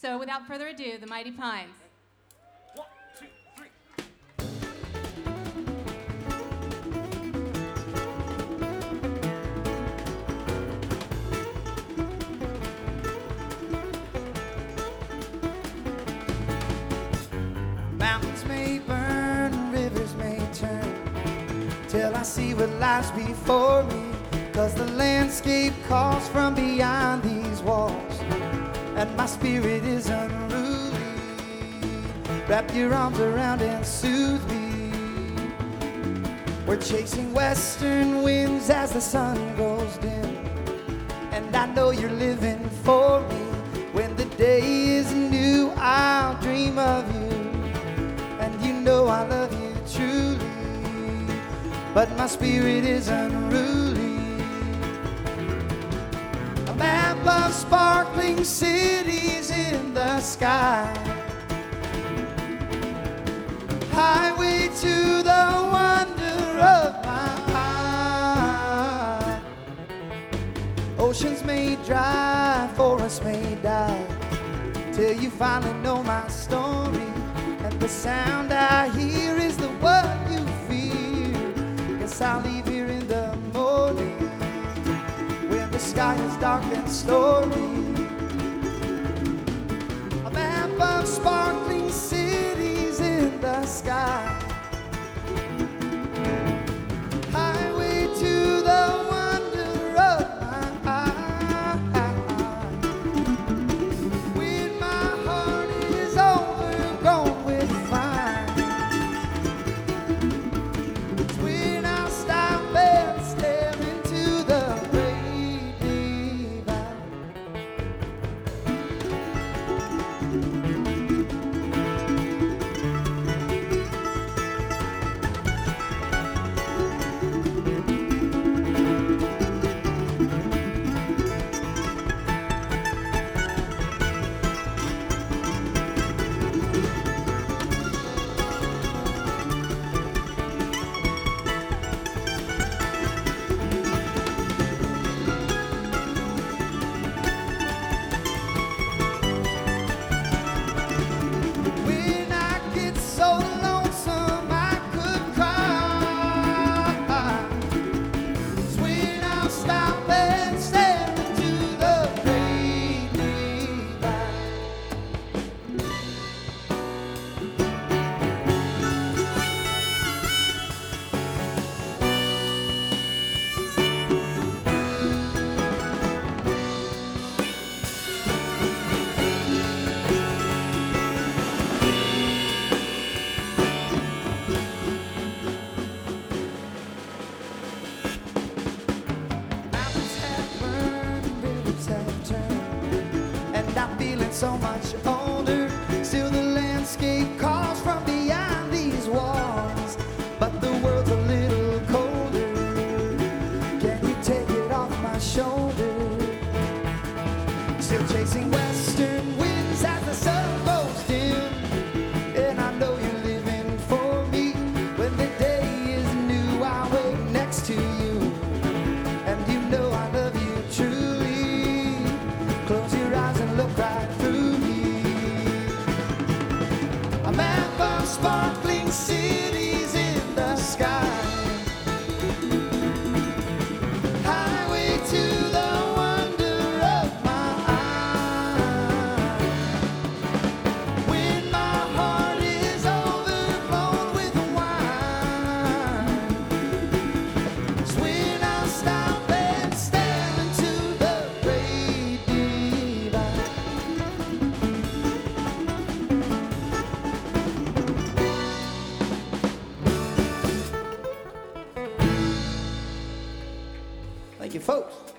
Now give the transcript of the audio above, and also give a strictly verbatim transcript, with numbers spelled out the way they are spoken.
So without further ado, the Mighty Pines. One, two, three. Mountains may burn, rivers may turn, till I see what lies before me. 'Cause the landscape calls from beyond these walls, and my spirit is unruly. Wrap your arms around and soothe me. We're chasing western winds as the sun goes dim, and I know you're living for me. When the day is new, I'll dream of you, and you know I love you truly. But my spirit is unruly. A map of sparkling cities in the sky, highway to the wonder of my eye. Oceans may dry, forests may die, till you finally know my story. And the sound I hear is the one you fear. Guess I'll leave here in the morning, when the sky is dark and stormy. A map of sparkling cities in the sky, highway to the wonder of my eye. When my heart is overgrown with fire, it's when I stop and stare into the great divide. When I get so lonesome I could cry, it's when I'll stop and stare into the great divide. Mountains have burned, rivers have turned, and I'm feeling so much older. Still the landscape calls from beyond these walls, but the world's a little colder. Can you take it off my shoulder? Still chasing western winds as the sun goes dim, and I know you're living for me. When the day is new, I'll wait next to you, and you know I love you truly. Close your eyes and look right through me. A map of sparkling cities in the sky, highway to the wonder of my eye. When my heart is overflowed with wine, it's when I stop and stare into the great divide. Thank you, folks.